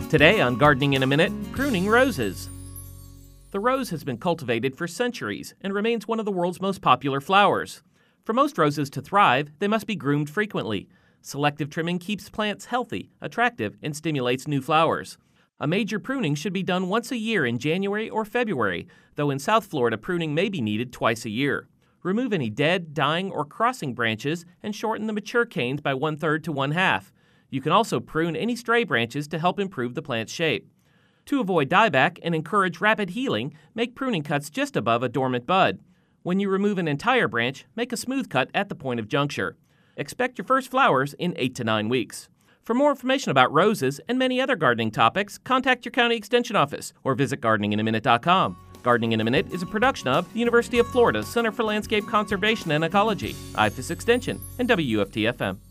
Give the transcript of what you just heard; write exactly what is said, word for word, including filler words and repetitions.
Today on Gardening in a Minute, pruning roses. The rose has been cultivated for centuries and remains one of the world's most popular flowers. For most roses to thrive, they must be groomed frequently. Selective trimming keeps plants healthy, attractive, and stimulates new flowers. A major pruning should be done once a year in January or February, though in South Florida pruning may be needed twice a year. Remove any dead, dying, or crossing branches and shorten the mature canes by one-third to one-half. You can also prune any stray branches to help improve the plant's shape. To avoid dieback and encourage rapid healing, make pruning cuts just above a dormant bud. When you remove an entire branch, make a smooth cut at the point of juncture. Expect your first flowers in eight to nine weeks. For more information about roses and many other gardening topics, contact your county extension office or visit gardening in a minute dot com. Gardening in a Minute is a production of the University of Florida Center for Landscape Conservation and Ecology, I F A S Extension, and W U F T F M.